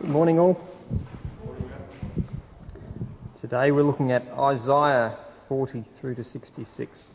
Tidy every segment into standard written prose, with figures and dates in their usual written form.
Good morning all. Today we're looking at Isaiah 40 through to 66.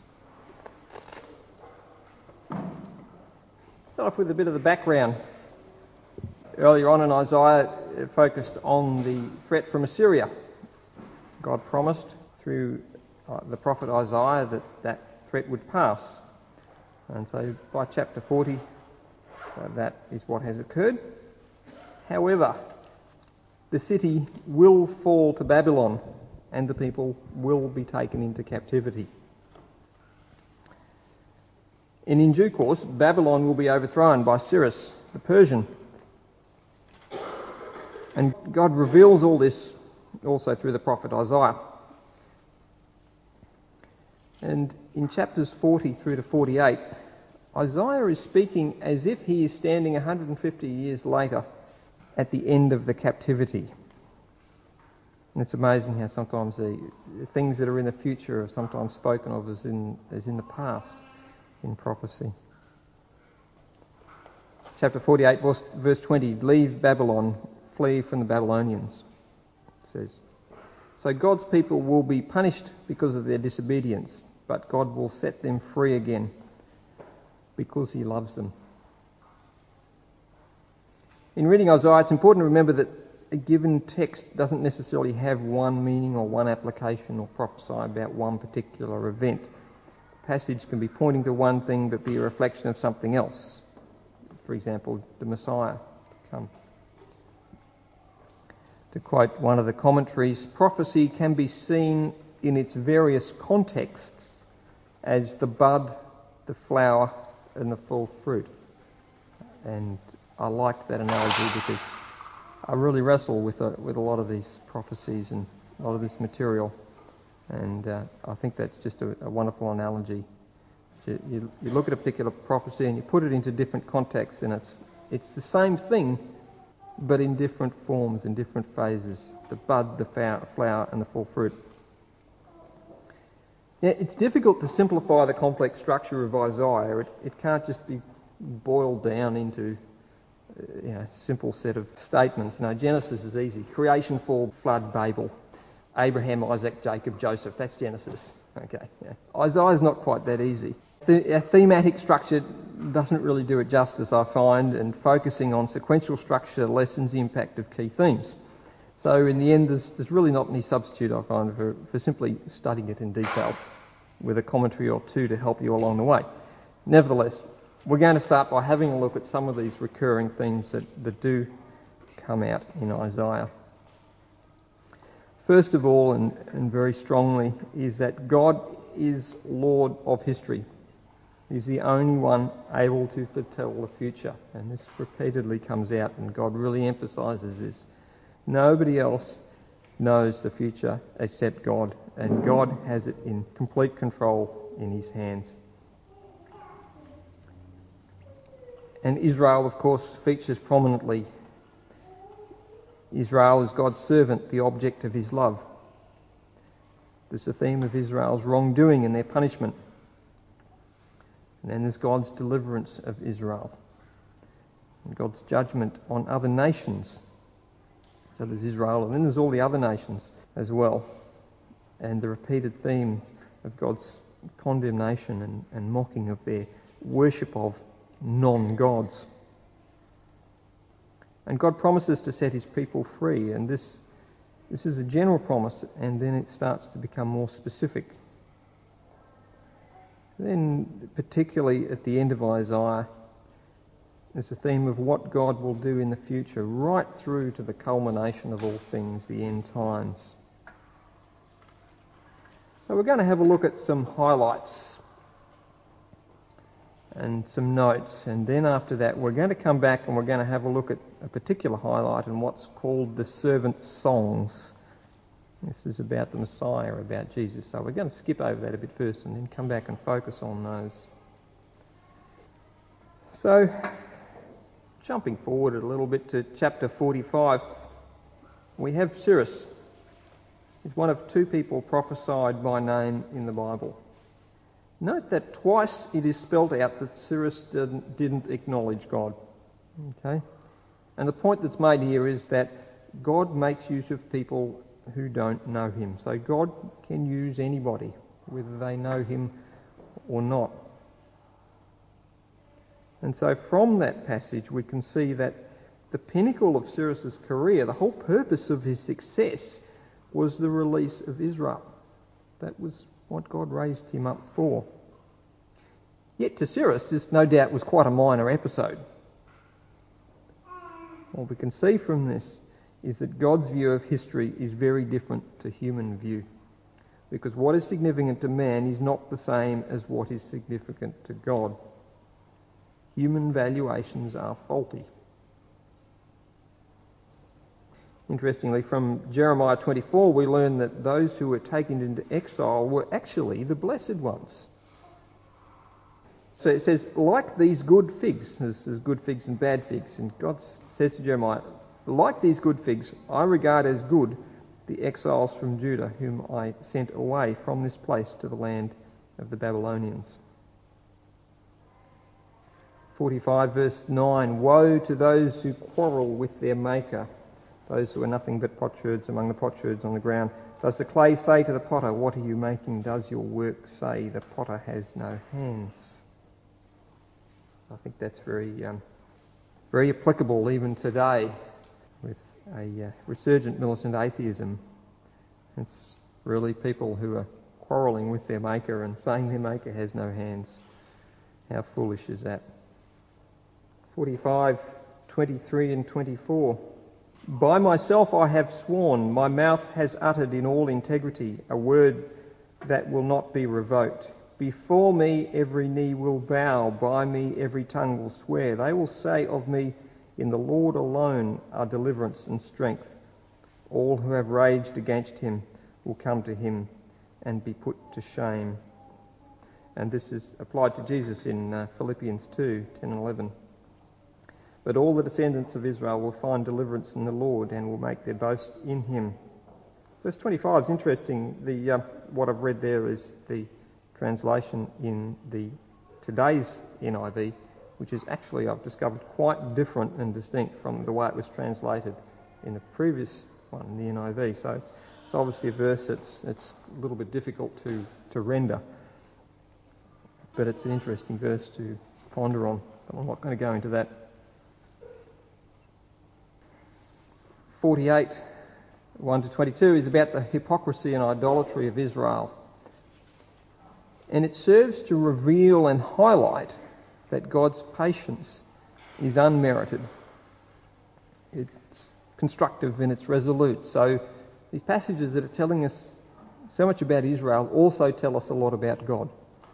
Start off with a bit of the background. Earlier on in Isaiah, it focused on the threat from Assyria. God promised through the prophet Isaiah that threat would pass. And so by chapter 40, that is what has occurred. However, the city will fall to Babylon and the people will be taken into captivity. And in due course, Babylon will be overthrown by Cyrus the Persian. And God reveals all this also through the prophet Isaiah. And in chapters 40 through to 48, Isaiah is speaking as if he is standing 150 years later at the end of the captivity. And it's amazing how sometimes the things that are in the future are sometimes spoken of as in the past in prophecy. Chapter 48, verse 20, leave Babylon, flee from the Babylonians, it says. So God's people will be punished because of their disobedience, but God will set them free again because he loves them. In reading Isaiah, it's important to remember that a given text doesn't necessarily have one meaning or one application or prophesy about one particular event. The passage can be pointing to one thing but be a reflection of something else. For example, the Messiah to come. To quote one of the commentaries, prophecy can be seen in its various contexts as the bud, the flower, and the full fruit. And I like that analogy because I really wrestle with a lot of these prophecies and a lot of this material, and I think that's just a wonderful analogy. You look at a particular prophecy and you put it into different contexts, and it's the same thing, but in different forms, in different phases: the bud, the flower, and the full fruit. Now, it's difficult to simplify the complex structure of Isaiah. It can't just be boiled down into a simple set of statements. No, Genesis is easy. Creation, fall, flood, Babel. Abraham, Isaac, Jacob, Joseph. That's Genesis. Okay. Yeah. Isaiah's not quite that easy. A thematic structure doesn't really do it justice, I find, and focusing on sequential structure lessens the impact of key themes. So in the end, there's really not any substitute, I find, for simply studying it in detail with a commentary or two to help you along the way. Nevertheless, we're going to start by having a look at some of these recurring themes that do come out in Isaiah. First of all, and very strongly, is that God is Lord of history. He's the only one able to foretell the future. And this repeatedly comes out, and God really emphasises this. Nobody else knows the future except God, and God has it in complete control in his hands. And Israel, of course, features prominently. Israel is God's servant, the object of his love. There's the theme of Israel's wrongdoing and their punishment. And then there's God's deliverance of Israel and God's judgment on other nations. So there's Israel, and then there's all the other nations as well. And the repeated theme of God's condemnation and mocking of their worship of non-gods. And God promises to set his people free, and this is a general promise, and then it starts to become more specific. Then, particularly at the end of Isaiah, there's a theme of what God will do in the future, right through to the culmination of all things, the end times. So we're going to have a look at some highlights and some notes, and then after that we're going to come back and we're going to have a look at a particular highlight in what's called the servant songs. This is about the Messiah, about Jesus. So we're going to skip over that a bit first and then come back and focus on those. So, jumping forward a little bit to chapter 45, we have Cyrus. He's one of two people prophesied by name in the Bible. Note that twice it is spelled out that Cyrus didn't acknowledge God. Okay? And the point that's made here is that God makes use of people who don't know him. So God can use anybody, whether they know him or not. And so from that passage we can see that the pinnacle of Cyrus's career, the whole purpose of his success, was the release of Israel. That was what God raised him up for. Yet to Cyrus, this no doubt was quite a minor episode. What we can see from this is that God's view of history is very different to human view, because what is significant to man is not the same as what is significant to God. Human valuations are faulty. Interestingly, from Jeremiah 24 we learn that those who were taken into exile were actually the blessed ones. So it says, like these good figs, there's good figs and bad figs, and God says to Jeremiah, like these good figs, I regard as good the exiles from Judah whom I sent away from this place to the land of the Babylonians. 45 verse 9, woe to those who quarrel with their maker, those who are nothing but potsherds among the potsherds on the ground. Does the clay say to the potter, what are you making? Does your work say the potter has no hands? I think that's very applicable even today with a resurgent militant atheism. It's really people who are quarrelling with their maker and saying their maker has no hands. How foolish is that? 45, 23 and 24. By myself I have sworn, my mouth has uttered in all integrity a word that will not be revoked. Before me every knee will bow, by me every tongue will swear. They will say of me, in the Lord alone are deliverance and strength. All who have raged against him will come to him and be put to shame. And this is applied to Jesus in Philippians 2, 10 and 11. But all the descendants of Israel will find deliverance in the Lord and will make their boast in him. Verse 25 is interesting. What I've read there is the translation in the today's NIV, which is actually, I've discovered, quite different and distinct from the way it was translated in the previous one, in the NIV. So it's obviously a verse that's a little bit difficult to render, but it's an interesting verse to ponder on. But I'm not going to go into that. 48, 1 to 22 is about the hypocrisy and idolatry of Israel. And it serves to reveal and highlight that God's patience is unmerited. It's constructive and it's resolute. So these passages that are telling us so much about Israel also tell us a lot about God.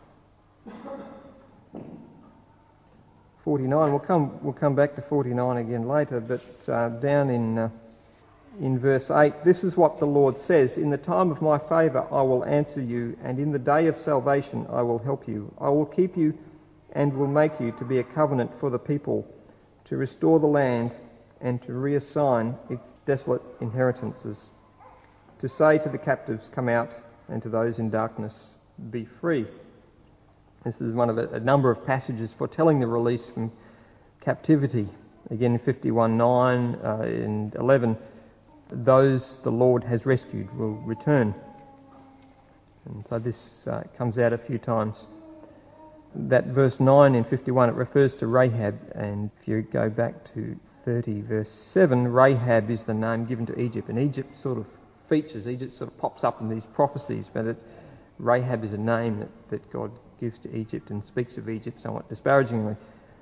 49, we'll come back to 49 again later, but down in verse 8, this is what the Lord says, in the time of my favour I will answer you, and in the day of salvation I will help you. I will keep you and will make you to be a covenant for the people, to restore the land and to reassign its desolate inheritances, to say to the captives, come out, and to those in darkness, be free. This is one of a number of passages foretelling the release from captivity. Again in 51:9 and 11, those the Lord has rescued will return. And so this comes out a few times. That verse 9 in 51, it refers to Rahab, and if you go back to 30 verse 7, Rahab is the name given to Egypt, and Egypt sort of features, Egypt sort of pops up in these prophecies, but Rahab is a name that God gives to Egypt and speaks of Egypt somewhat disparagingly.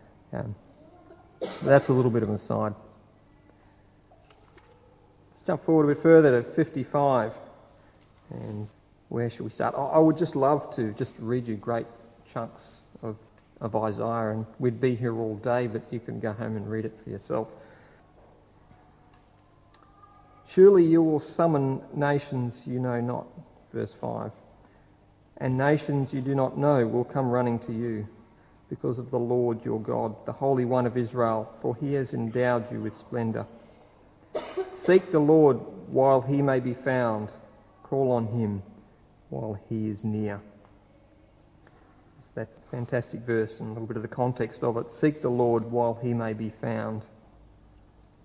That's a little bit of an aside. Let's jump forward a bit further to 55. And where should we start? I would just love to just read you great chunks of Isaiah, and we'd be here all day, but you can go home and read it for yourself. Surely you will summon nations you know not, verse 5. And nations you do not know will come running to you because of the Lord your God, the Holy One of Israel, for he has endowed you with splendour. Seek the Lord while he may be found. Call on him while he is near. It's that fantastic verse and a little bit of the context of it. Seek the Lord while he may be found.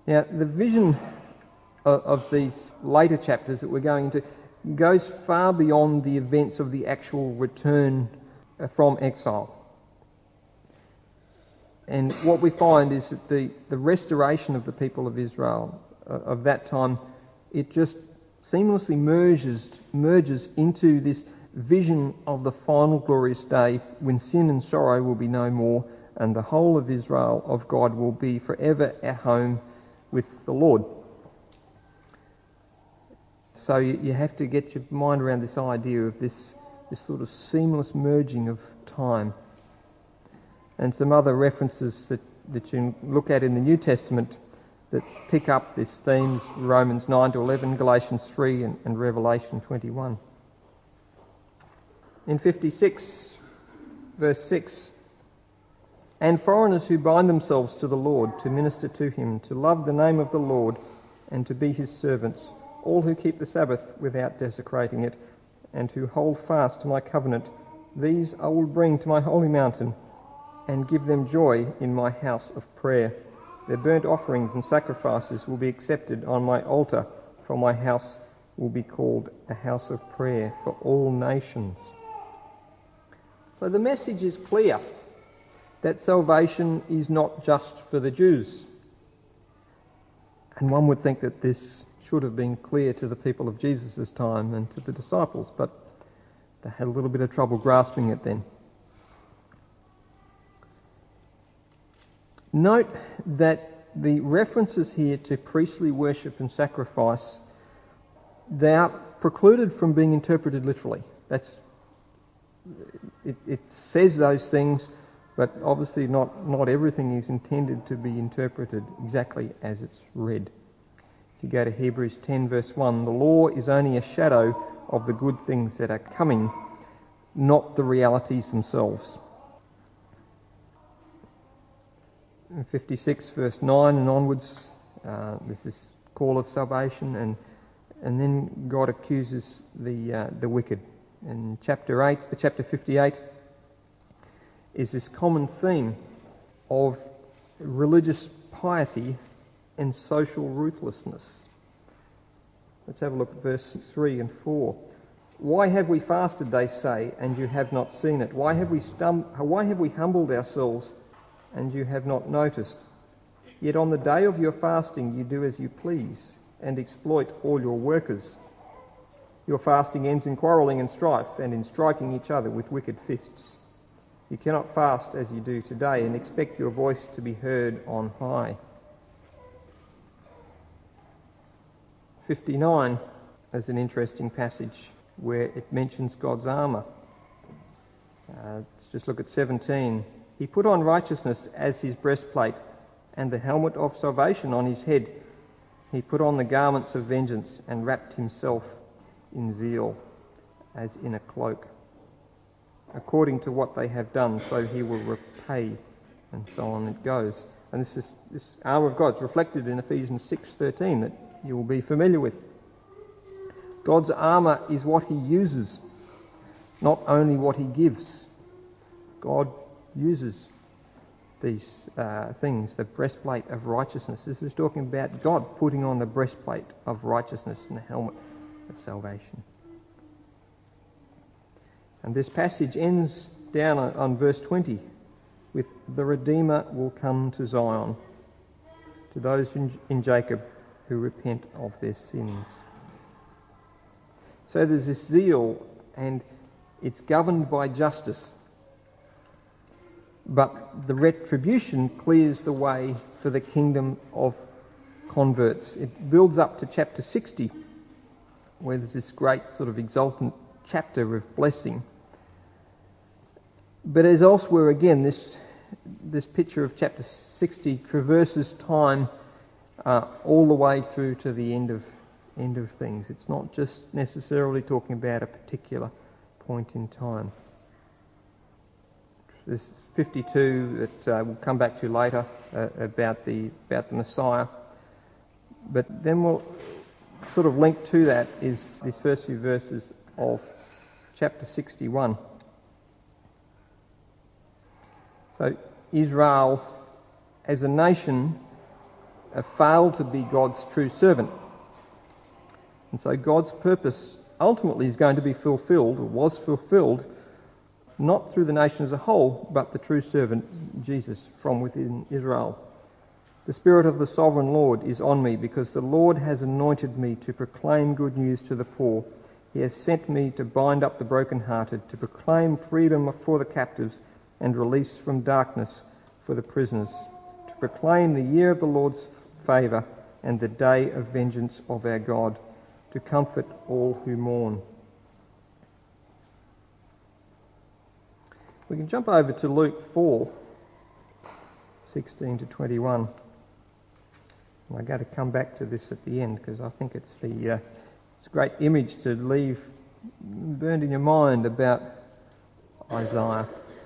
Now, the vision of these later chapters that we're going into goes far beyond the events of the actual return from exile. And what we find is that the restoration of the people of Israel of that time, it just seamlessly merges into this vision of the final glorious day when sin and sorrow will be no more, and the whole of Israel of God will be forever at home with the Lord. So you have to get your mind around this idea of this sort of seamless merging of time. And some other references that you look at in the New Testament that pick up this theme: Romans 9 to 11, Galatians 3 and Revelation 21. In 56, verse 6, "And foreigners who bind themselves to the Lord, to minister to him, to love the name of the Lord, and to be his servants, all who keep the Sabbath without desecrating it, and who hold fast to my covenant, these I will bring to my holy mountain, and give them joy in my house of prayer. Their burnt offerings and sacrifices will be accepted on my altar, for my house will be called a house of prayer for all nations." So the message is clear that salvation is not just for the Jews. And one would think that this should have been clear to the people of Jesus' time and to the disciples, but they had a little bit of trouble grasping it then. Note that the references here to priestly worship and sacrifice, they are precluded from being interpreted literally. It says those things, but obviously not everything is intended to be interpreted exactly as it's read. If you go to Hebrews 10 verse 1, "The law is only a shadow of the good things that are coming, not the realities themselves." In 56 verse 9 and onwards, there's this call of salvation, and then God accuses the wicked. In chapter 58 is this common theme of religious piety and social ruthlessness. Let's have a look at verse 3 and 4. "Why have we fasted, they say, and you have not seen it? Why have we humbled ourselves, and you have not noticed? Yet on the day of your fasting you do as you please, and exploit all your workers. Your fasting ends in quarrelling and strife, and in striking each other with wicked fists. You cannot fast as you do today, and expect your voice to be heard on high." 59 is an interesting passage where it mentions God's armour. Let's just look at 17. "He put on righteousness as his breastplate, and the helmet of salvation on his head. He put on the garments of vengeance, and wrapped himself in zeal, as in a cloak. According to what they have done, so he will repay," and so on it goes. And this armour of God's reflected in Ephesians 6:13 that you will be familiar with. God's armour is what he uses, not only what he gives. God uses these things, the breastplate of righteousness. This is talking about God putting on the breastplate of righteousness and the helmet of salvation. And this passage ends down on verse 20 with, "The Redeemer will come to Zion, to those in Jacob who repent of their sins." So there's this zeal, and it's governed by justice. But the retribution clears the way for the kingdom of converts. It builds up to chapter 60, where there's this great sort of exultant chapter of blessing. But as elsewhere again, this picture of chapter 60 traverses time all the way through to the end of things. It's not just necessarily talking about a particular point in time. There's 52 that we'll come back to later about the Messiah. But then we'll sort of link to that is these first few verses of chapter 61. So Israel as a nation have failed to be God's true servant. And so God's purpose ultimately is going to be fulfilled, or was fulfilled, not through the nation as a whole, but the true servant, Jesus, from within Israel. The Spirit of the Sovereign Lord is on me, because the Lord has anointed me to proclaim good news to the poor. He has sent me to bind up the brokenhearted, to proclaim freedom for the captives and release from darkness for the prisoners, to proclaim the year of the Lord's favour and the day of vengeance of our God, to comfort all who mourn. We can jump over to Luke 4:16 to 21. And I'm going to come back to this at the end, because I think it's a great image to leave burned in your mind about Isaiah.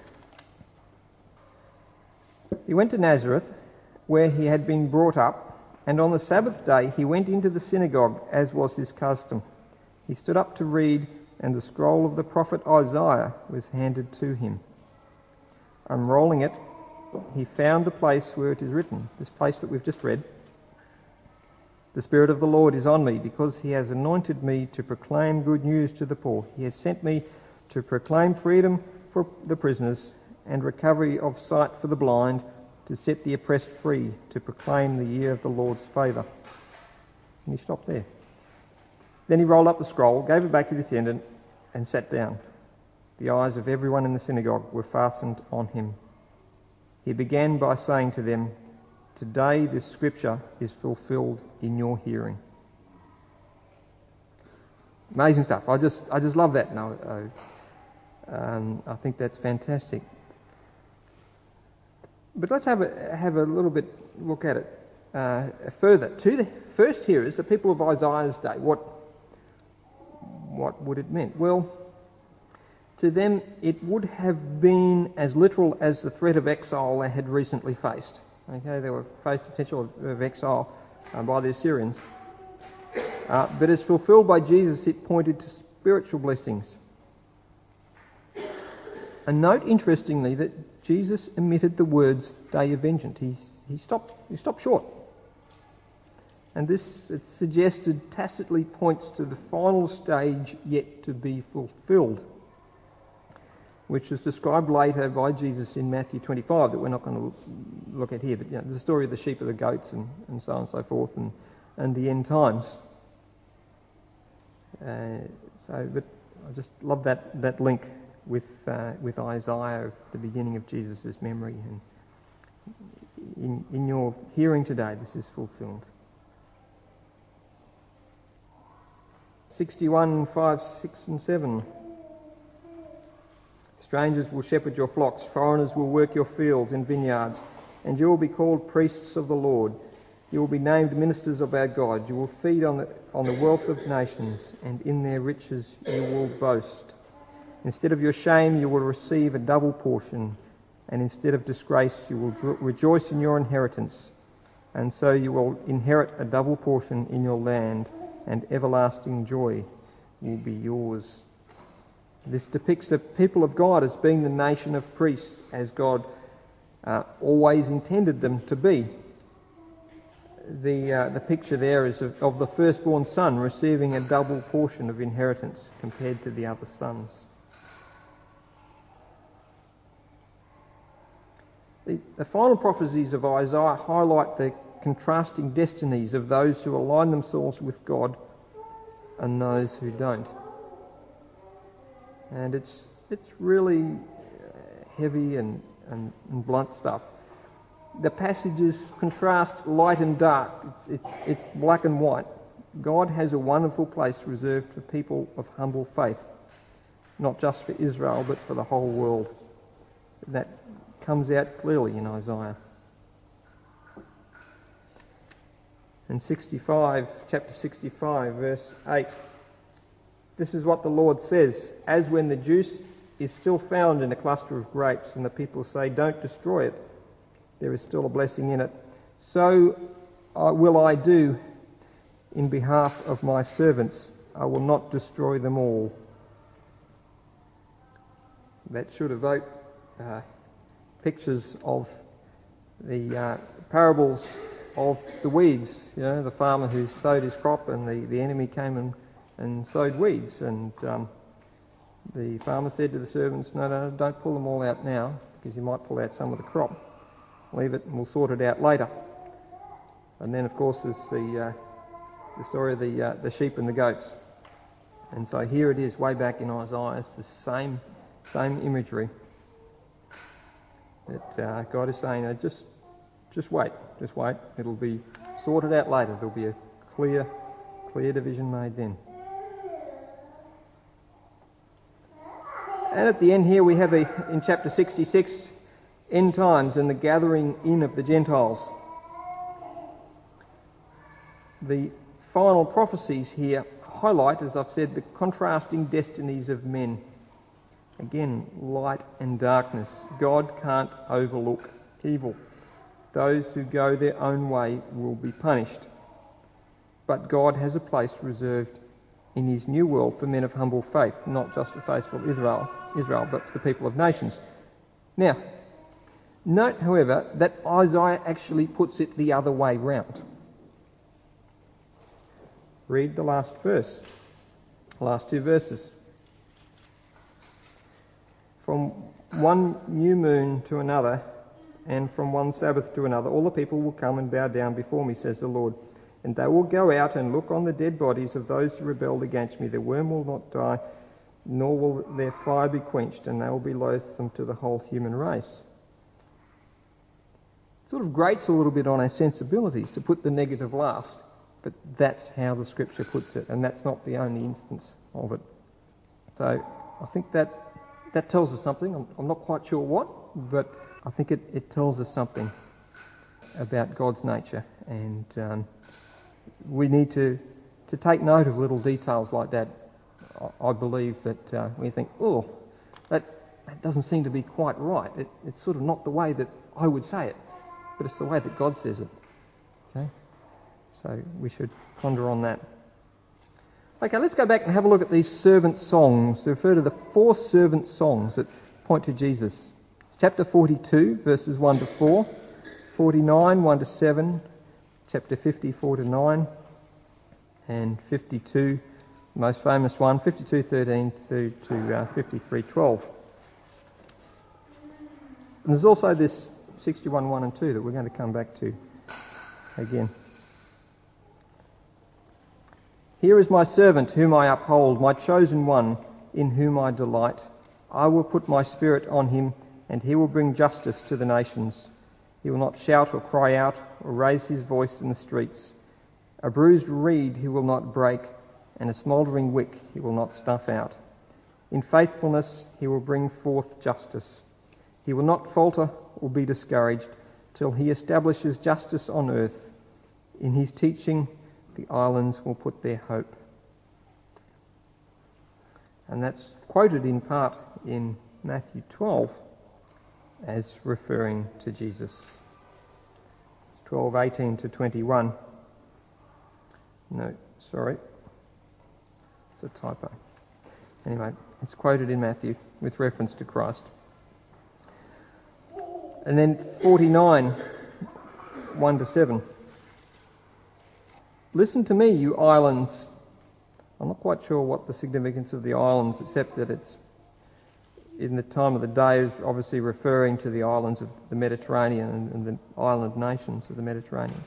He went to Nazareth, where he had been brought up, and on the Sabbath day he went into the synagogue, as was his custom. He stood up to read, and the scroll of the prophet Isaiah was handed to him. Unrolling it, he found the place where it is written, this place that we've just read, "The Spirit of the Lord is on me, because he has anointed me to proclaim good news to the poor. He has sent me to proclaim freedom for the prisoners and recovery of sight for the blind, to set the oppressed free, to proclaim the year of the Lord's favour." And he stopped there. Then he rolled up the scroll, gave it back to the attendant, and sat down. The eyes of everyone in the synagogue were fastened on him. He began by saying to them, "Today this scripture is fulfilled in your hearing." Amazing stuff. I just love that. I think that's fantastic. But let's have a little bit look at it further. To the first hearers, the people of Isaiah's day, what would it mean? Well, to them it would have been as literal as the threat of exile they had recently faced. Okay, they were faced the potential of exile by the Assyrians. But as fulfilled by Jesus, it pointed to spiritual blessings. And note, interestingly, that Jesus omitted the words "day of vengeance." He stopped short. And this, it's suggested, tacitly points to the final stage yet to be fulfilled, which is described later by Jesus in Matthew 25, that we're not going to look at here, but the story of the sheep and the goats and so on and so forth, and the end times. But I just love that link with Isaiah, the beginning of Jesus' memory, and in your hearing today, this is fulfilled. 61, 5, 6 and 7. "Strangers will shepherd your flocks, foreigners will work your fields and vineyards, and you will be called priests of the Lord. You will be named ministers of our God. You will feed on the wealth of nations, and in their riches you will boast. Instead of your shame you will receive a double portion, and instead of disgrace you will rejoice in your inheritance. And so you will inherit a double portion in your land, and everlasting joy will be yours." This depicts the people of God as being the nation of priests, as God always intended them to be. The picture there is of the firstborn son receiving a double portion of inheritance compared to the other sons. The final prophecies of Isaiah highlight the contrasting destinies of those who align themselves with God and those who don't. And it's really heavy and blunt stuff. The passages contrast light and dark. It's black and white. God has a wonderful place reserved for people of humble faith, not just for Israel, but for the whole world. That comes out clearly in Isaiah. In chapter 65, verse 8, "This is what the Lord says, as when the juice is still found in a cluster of grapes, and the people say, 'Don't destroy it. There is still a blessing in it.' So will I do in behalf of my servants. I will not destroy them all." That should evoke pictures of the parables of the weeds. You know, the farmer who sowed his crop and the enemy came and sowed weeds. And the farmer said to the servants, no, don't pull them all out now, because you might pull out some of the crop. Leave it and we'll sort it out later. And then, of course, there's the story of the sheep and the goats. And so here it is, way back in Isaiah. It's the same imagery that God is saying, just wait. It'll be sorted out later. There'll be a clear division made then. And at the end here we have in chapter 66, end times and the gathering in of the Gentiles. The final prophecies here highlight, as I've said, the contrasting destinies of men. Again, light and darkness. God can't overlook evil. Those who go their own way will be punished. But God has a place reserved in his new world for men of humble faith, not just for faithful Israel, but for the people of nations. Now, note, however, that Isaiah actually puts it the other way round. Read the last two verses. From one new moon to another, and from one Sabbath to another, all the people will come and bow down before me, says the Lord. And they will go out and look on the dead bodies of those who rebelled against me. The worm will not die, nor will their fire be quenched, and they will be loathsome to the whole human race. It sort of grates a little bit on our sensibilities to put the negative last, but that's how the Scripture puts it, and that's not the only instance of it. So I think that tells us something. I'm not quite sure what, but I think it tells us something about God's nature, and we need to take note of little details like that. I believe that we think, that doesn't seem to be quite right. It's sort of not the way that I would say it, but it's the way that God says it. Okay? So we should ponder on that. Okay, let's go back and have a look at these servant songs. They refer to the 4 servant songs that point to Jesus. It's chapter 42, verses 1 to 4, 49, 1 to 7, chapter 50, 4 to 9, and 52, the most famous one, 52, 13 through to 53, 12. And there's also this 61, 1 and 2 that we're going to come back to again. Here is my servant whom I uphold, my chosen one in whom I delight. I will put my spirit on him, and he will bring justice to the nations. He will not shout or cry out or raise his voice in the streets. A bruised reed he will not break, and a smouldering wick he will not snuff out. In faithfulness he will bring forth justice. He will not falter or be discouraged till he establishes justice on earth. In his teaching the islands will put their hope. And that's quoted in part in Matthew 12 as referring to Jesus. 12:18 to 21. No, sorry. It's a typo. Anyway, it's quoted in Matthew with reference to Christ. And then 49, 1 to 7. Listen to me, you islands. I'm not quite sure what the significance of the islands, except that it's in the time of the day is obviously referring to the islands of the Mediterranean and the island nations of the Mediterranean.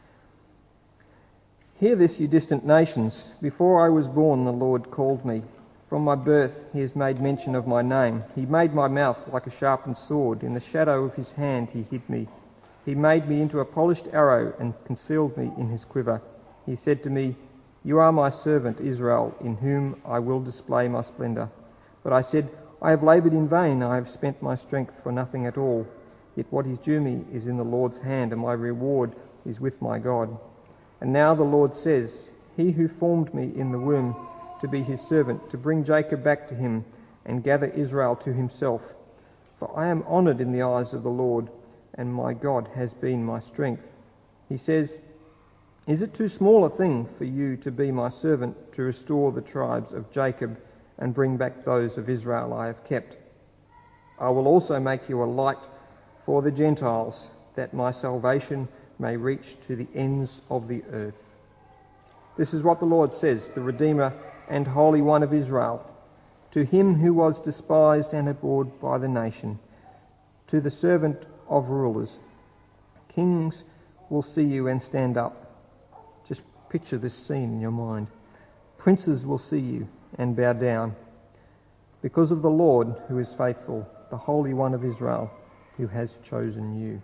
Hear this, you distant nations. Before I was born, the Lord called me. From my birth, he has made mention of my name. He made my mouth like a sharpened sword. In the shadow of his hand, he hid me. He made me into a polished arrow and concealed me in his quiver. He said to me, You are my servant Israel, in whom I will display my splendour. But I said, I have laboured in vain, I have spent my strength for nothing at all. Yet what is due me is in the Lord's hand, and my reward is with my God. And now the Lord says, He who formed me in the womb to be his servant, to bring Jacob back to him, and gather Israel to himself. For I am honoured in the eyes of the Lord, and my God has been my strength. He says, Is it too small a thing for you to be my servant, to restore the tribes of Jacob and bring back those of Israel I have kept? I will also make you a light for the Gentiles, that my salvation may reach to the ends of the earth. This is what the Lord says, the Redeemer and Holy One of Israel. To him who was despised and abhorred by the nation, to the servant of rulers, kings will see you and stand up. Just picture this scene in your mind. Princes will see you and bow down because of the Lord who is faithful, the Holy One of Israel who has chosen you.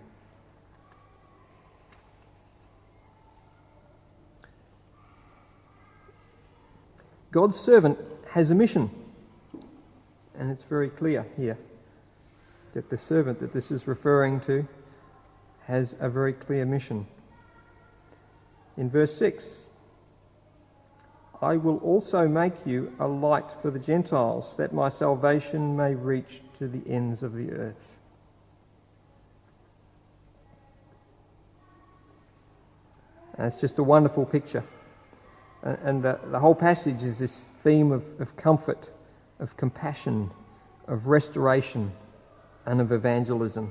God's servant has a mission, and it's very clear here that the servant that this is referring to has a very clear mission. In verse 6, I will also make you a light for the Gentiles, that my salvation may reach to the ends of the earth. And it's just a wonderful picture. And the whole passage is this theme of comfort, of compassion, of restoration, and of evangelism.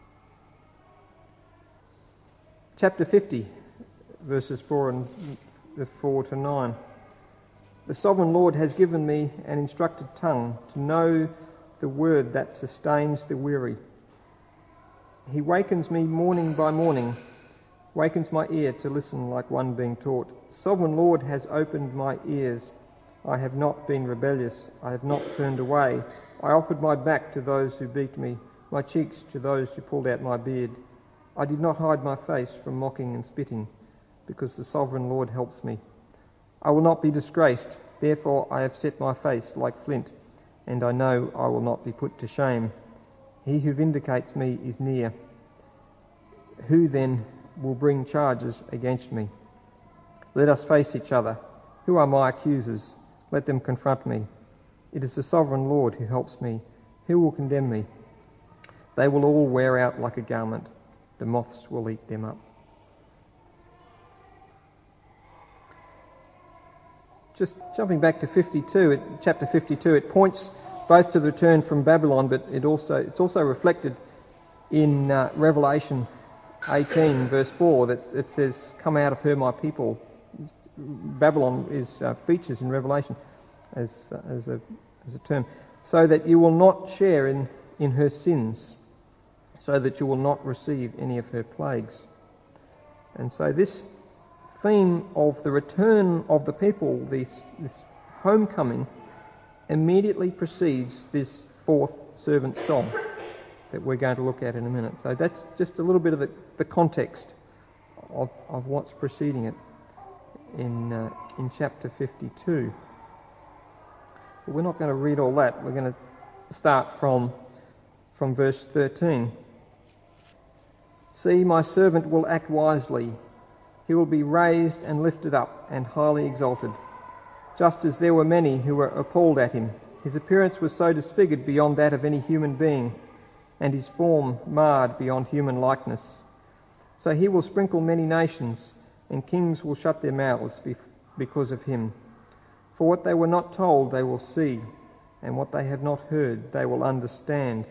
Chapter 50, verses 4 to 9. The sovereign Lord has given me an instructed tongue to know the word that sustains the weary. He wakens me morning by morning, wakens my ear to listen like one being taught. The sovereign Lord has opened my ears. I have not been rebellious. I have not turned away. I offered my back to those who beat me, my cheeks to those who pulled out my beard. I did not hide my face from mocking and spitting, because the sovereign Lord helps me. I will not be disgraced. Therefore I have set my face like flint, and I know I will not be put to shame. He who vindicates me is near. Who then will bring charges against me? Let us face each other. Who are my accusers? Let them confront me. It is the sovereign Lord who helps me. Who will condemn me? They will all wear out like a garment. The moths will eat them up. Just jumping back to chapter 52, it points both to the return from Babylon, but it's also reflected in Revelation 18, verse 4, that it says, "Come out of her, my people." Babylon features in Revelation as a term, so that you will not share in her sins, so that you will not receive any of her plagues. And so this theme of the return of the people, this homecoming, immediately precedes this fourth servant song that we're going to look at in a minute. So that's just a little bit of the context of what's preceding it in chapter 52. But we're not going to read all that. We're going to start from verse 13. See, my servant will act wisely. He will be raised and lifted up and highly exalted, just as there were many who were appalled at him. His appearance was so disfigured beyond that of any human being, and his form marred beyond human likeness. So he will sprinkle many nations, and kings will shut their mouths because of him. For what they were not told they will see, and what they have not heard they will understand.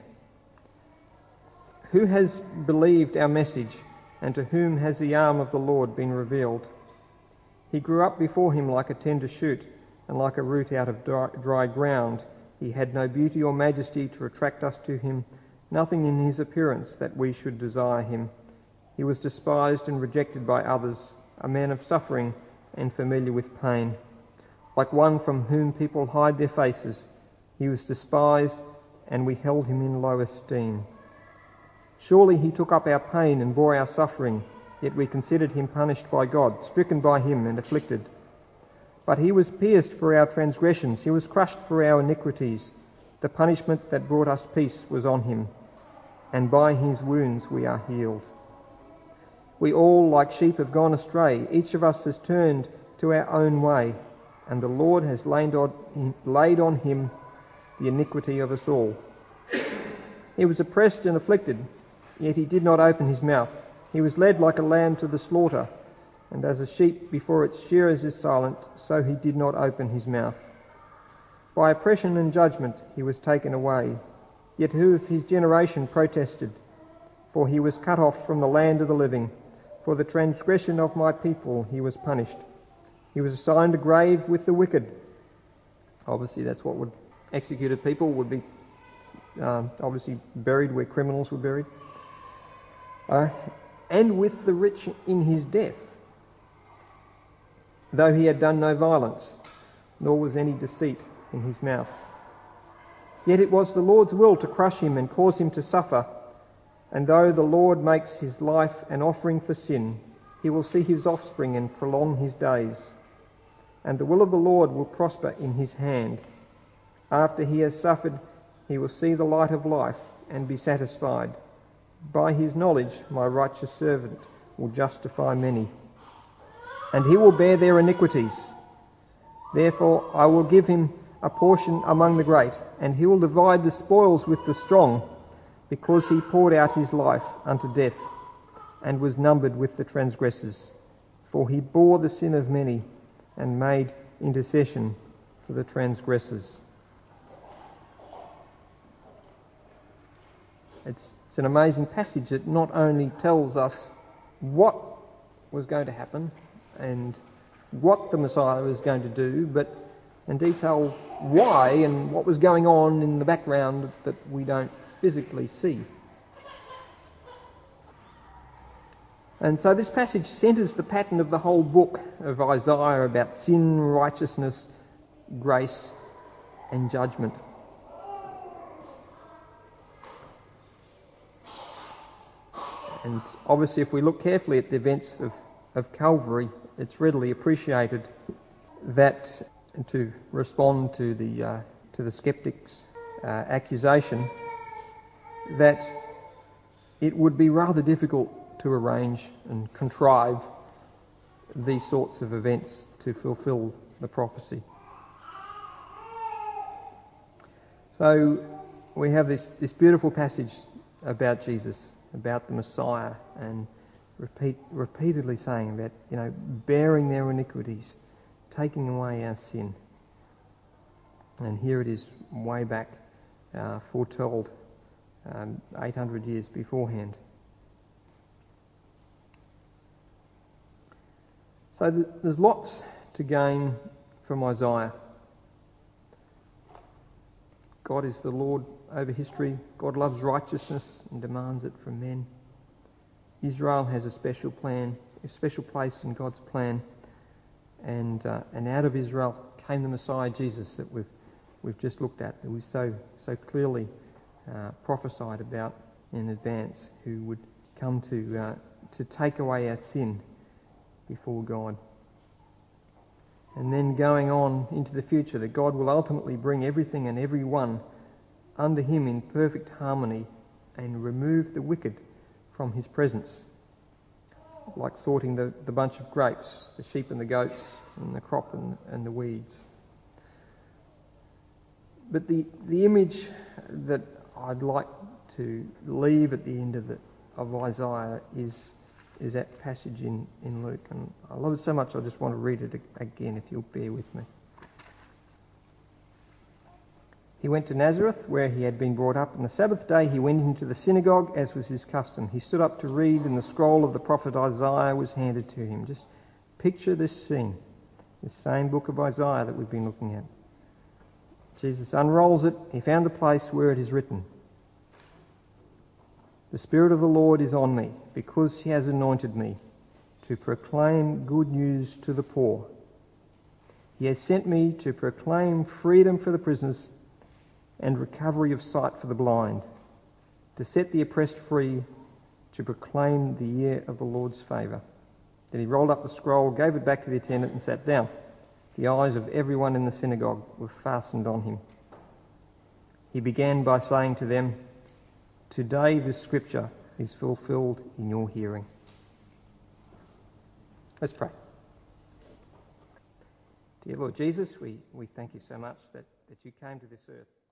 Who has believed our message, and to whom has the arm of the Lord been revealed? He grew up before him like a tender shoot, and like a root out of dry ground. He had no beauty or majesty to attract us to him, nothing in his appearance that we should desire him. He was despised and rejected by others, a man of suffering and familiar with pain. Like one from whom people hide their faces, he was despised, and we held him in low esteem. Surely he took up our pain and bore our suffering, yet we considered him punished by God, stricken by him and afflicted. But he was pierced for our transgressions, he was crushed for our iniquities. The punishment that brought us peace was on him, and by his wounds we are healed. We all, like sheep, have gone astray. Each of us has turned to our own way, and the Lord has laid on him the iniquity of us all. He was oppressed and afflicted, yet he did not open his mouth. He was led like a lamb to the slaughter, and as a sheep before its shearers is silent, so he did not open his mouth. By oppression and judgment he was taken away. Yet who of his generation protested? For he was cut off from the land of the living. For the transgression of my people he was punished. He was assigned a grave with the wicked. Obviously that's what executed people would be obviously buried where criminals were buried. And with the rich in his death, though he had done no violence, nor was any deceit in his mouth. Yet it was the Lord's will to crush him and cause him to suffer. And though the Lord makes his life an offering for sin, he will see his offspring and prolong his days. And the will of the Lord will prosper in his hand. After he has suffered, he will see the light of life and be satisfied. By his knowledge, my righteous servant will justify many, and he will bear their iniquities. Therefore I will give him a portion among the great, and he will divide the spoils with the strong, because he poured out his life unto death, and was numbered with the transgressors. For he bore the sin of many, and made intercession for the transgressors. It's an amazing passage that not only tells us what was going to happen and what the Messiah was going to do, but in detail why and what was going on in the background that we don't physically see. And so this passage centres the pattern of the whole book of Isaiah about sin, righteousness, grace and judgment. And obviously if we look carefully at the events of Calvary, it's readily appreciated that to respond to the skeptics' accusation that it would be rather difficult to arrange and contrive these sorts of events to fulfil the prophecy. So we have this beautiful passage about Jesus, about the Messiah, and repeatedly saying about, bearing their iniquities, taking away our sin. And here it is way back, foretold 800 years beforehand. So there's lots to gain from Isaiah. God is the Lord over history. God loves righteousness and demands it from men. Israel has a special plan, a special place in God's plan, and out of Israel came the Messiah Jesus that we've just looked at, that we so clearly prophesied about in advance, who would come to take away our sin before God. And then going on into the future, that God will ultimately bring everything and everyone under him in perfect harmony and remove the wicked from his presence, like sorting the bunch of grapes, the sheep and the goats, and the crop and the weeds. But the image that I'd like to leave at the end of Isaiah is that passage in Luke. And I love it so much I just want to read it again, if you'll bear with me. He went to Nazareth, where he had been brought up. On the Sabbath day he went into the synagogue, as was his custom. He stood up to read, and the scroll of the prophet Isaiah was handed to him. Just picture this scene, the same book of Isaiah that we've been looking at. Jesus unrolls it. He found the place where it is written, "The Spirit of the Lord is on me, because he has anointed me to proclaim good news to the poor. He has sent me to proclaim freedom for the prisoners and recovery of sight for the blind, to set the oppressed free, to proclaim the year of the Lord's favour." Then he rolled up the scroll, gave it back to the attendant and sat down. The eyes of everyone in the synagogue were fastened on him. He began by saying to them, "Today this scripture is fulfilled in your hearing." Let's pray. Dear Lord Jesus, we thank you so much that you came to this earth